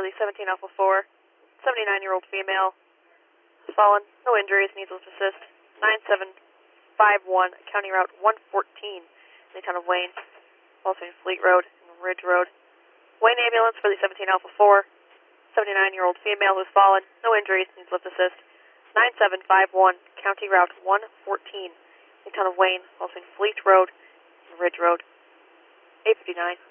for the 17 Alpha 4, 79-year-old female, fallen, no injuries, needs lift assist, 9751, County Route 114, in the town of Wayne, also in Fleet Road and Ridge Road. Wayne ambulance for the 17 Alpha 4, 79-year-old female who's fallen, no injuries, needs lift assist, 9751, County Route 114, in the town of Wayne, also in Fleet Road and Ridge Road. 859.